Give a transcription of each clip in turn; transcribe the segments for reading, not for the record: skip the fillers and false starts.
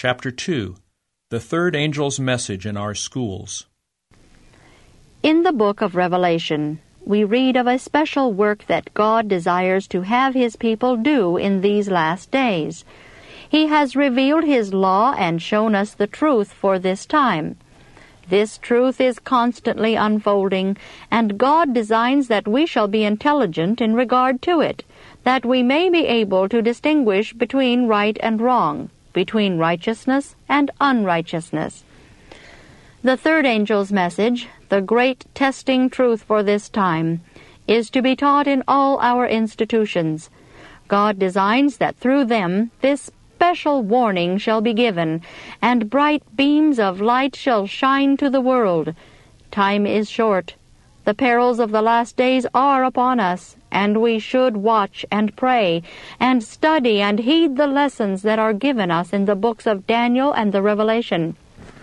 Chapter 2, The Third Angel's Message in Our Schools. In the book of Revelation, we read of a special work that God desires to have His people do in these last days. He has revealed His law and shown us the truth for this time. This truth is constantly unfolding, and God designs that we shall be intelligent in regard to it, that we may be able to distinguish between right and wrong, between righteousness and unrighteousness. The third angel's message, the great testing truth for this time, is to be taught in all our institutions. God designs that through them this special warning shall be given, and bright beams of light shall shine to the world. Time is short. The perils of the last days are upon us, and we should watch and pray, and study and heed the lessons that are given us in the books of Daniel and the Revelation.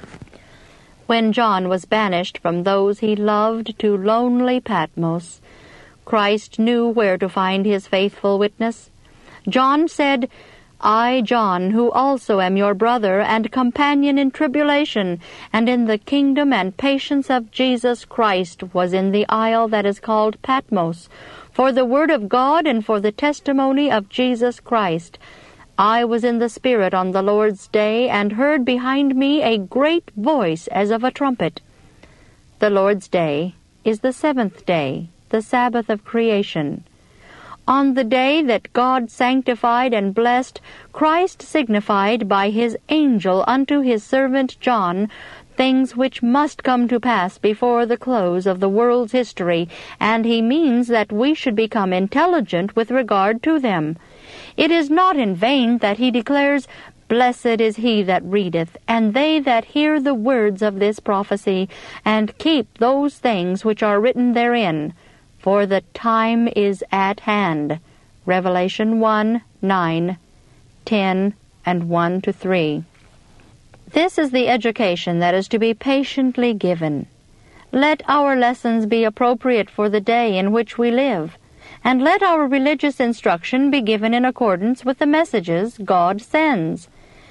When John was banished from those he loved to lonely Patmos, Christ knew where to find his faithful witness. John said, "I, John, who also am your brother and companion in tribulation, and in the kingdom and patience of Jesus Christ, was in the isle that is called Patmos, for the word of God and for the testimony of Jesus Christ. I was in the Spirit on the Lord's day, and heard behind me a great voice as of a trumpet." The Lord's day is the seventh day, the Sabbath of creation. On the day that God sanctified and blessed, Christ signified by his angel unto his servant John things which must come to pass before the close of the world's history, and he means that we should become intelligent with regard to them. It is not in vain that he declares, "Blessed is he that readeth, and they that hear the words of this prophecy, and keep those things which are written therein, for the time is at hand." Revelation 1:9, 10, and 1-3. This is the education that is to be patiently given. Let our lessons be appropriate for the day in which we live, and let our religious instruction be given in accordance with the messages God sends.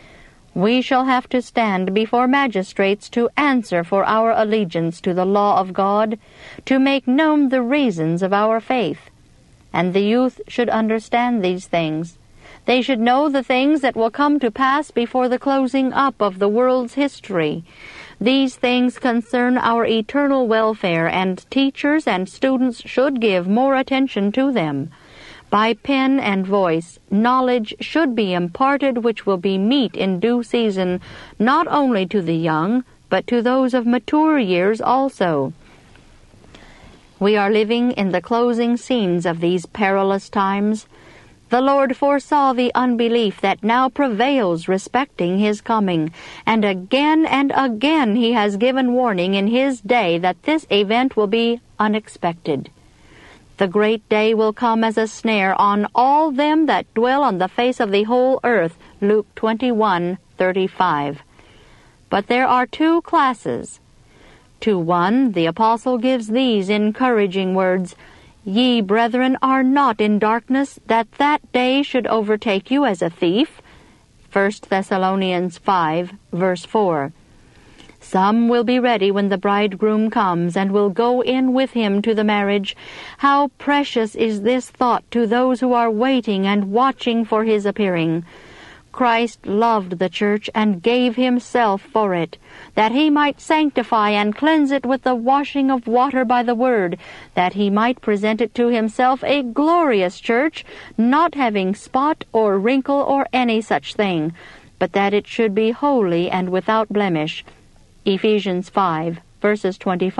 We shall have to stand before magistrates to answer for our allegiance to the law of God, to make known the reasons of our faith. And the youth should understand these things. They should know the things that will come to pass before the closing up of the world's history. These things concern our eternal welfare, and teachers and students should give more attention to them. By pen and voice, knowledge should be imparted which will be meet in due season, not only to the young, but to those of mature years also. We are living in the closing scenes of these perilous times. The Lord foresaw the unbelief that now prevails respecting His coming, and again He has given warning in His day that this event will be unexpected. The great day will come as a snare on all them that dwell on the face of the whole earth, Luke 21:35. But there are two classes. To one the apostle gives these encouraging words, "Ye, brethren, are not in darkness, that day should overtake you as a thief." 1 Thessalonians 5, verse 4. Some will be ready when the bridegroom comes, and will go in with him to the marriage. How precious is this thought to those who are waiting and watching for his appearing. Christ loved the church and gave himself for it, that he might sanctify and cleanse it with the washing of water by the word, that he might present it to himself a glorious church, not having spot or wrinkle or any such thing, but that it should be holy and without blemish. Ephesians 5, verses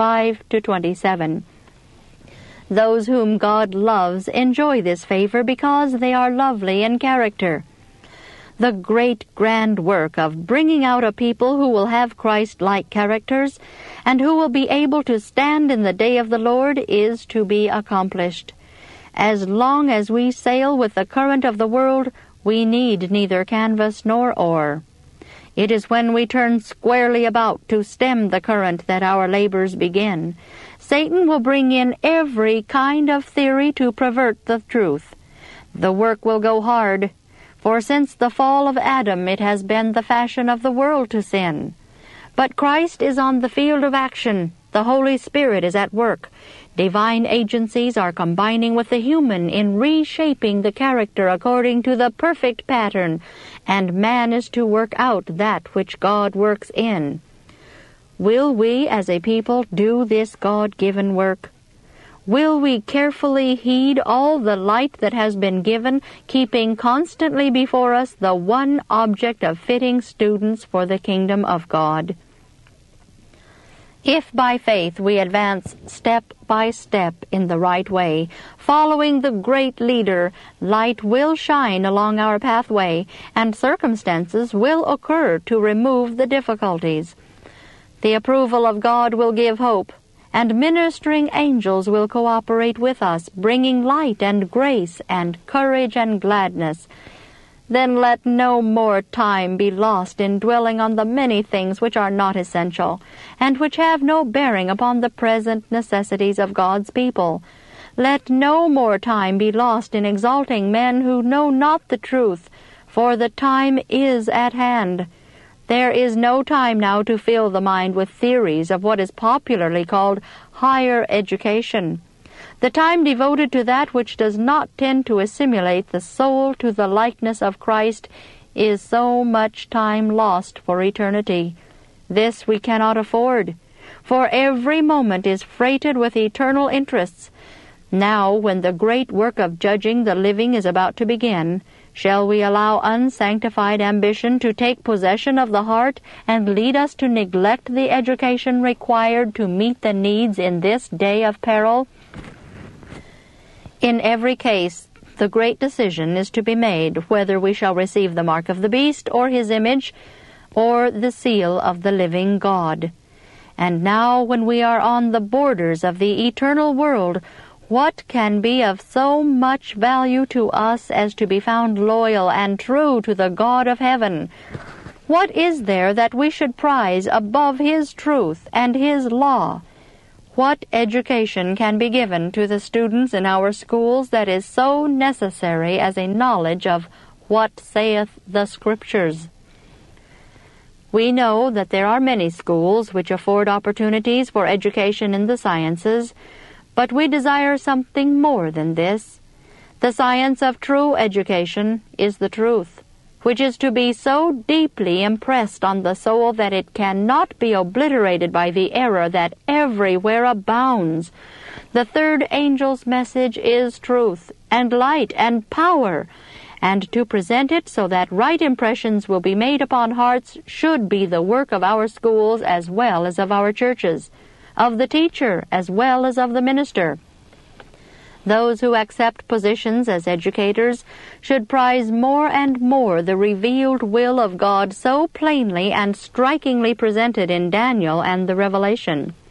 25-27. Those whom God loves enjoy this favor because they are lovely in character. The great grand work of bringing out a people who will have Christ-like characters and who will be able to stand in the day of the Lord is to be accomplished. As long as we sail with the current of the world, we need neither canvas nor oar. It is when we turn squarely about to stem the current that our labors begin. Satan will bring in every kind of theory to pervert the truth. The work will go hard, For since the fall of Adam it has been the fashion of the world to sin. But Christ is on the field of action. The Holy Spirit is at work. Divine agencies are combining with the human in reshaping the character according to the perfect pattern, and man is to work out that which God works in. Will we as a people do this God-given work? Will we carefully heed all the light that has been given, keeping constantly before us the one object of fitting students for the kingdom of God? If by faith we advance step by step in the right way, following the great leader, light will shine along our pathway, and circumstances will occur to remove the difficulties. The approval of God will give hope, and ministering angels will cooperate with us, bringing light and grace and courage and gladness. Then let no more time be lost in dwelling on the many things which are not essential, and which have no bearing upon the present necessities of God's people. Let no more time be lost in exalting men who know not the truth, for the time is at hand. There is no time now to fill the mind with theories of what is popularly called higher education. The time devoted to that which does not tend to assimilate the soul to the likeness of Christ is so much time lost for eternity. This we cannot afford, for every moment is freighted with eternal interests. Now, when the great work of judging the living is about to begin, shall we allow unsanctified ambition to take possession of the heart and lead us to neglect the education required to meet the needs in this day of peril? In every case, the great decision is to be made whether we shall receive the mark of the beast or his image, or the seal of the living God. And now, when we are on the borders of the eternal world, what can be of so much value to us as to be found loyal and true to the God of heaven? What is there that we should prize above his truth and his law? What education can be given to the students in our schools that is so necessary as a knowledge of what saith the Scriptures? We know that there are many schools which afford opportunities for education in the sciences, but we desire something more than this. The science of true education is the truth, which is to be so deeply impressed on the soul that it cannot be obliterated by the error that everywhere abounds. The third angel's message is truth and light and power, and to present it so that right impressions will be made upon hearts should be the work of our schools as well as of our churches, of the teacher as well as of the minister. Those who accept positions as educators should prize more and more the revealed will of God so plainly and strikingly presented in Daniel and the Revelation.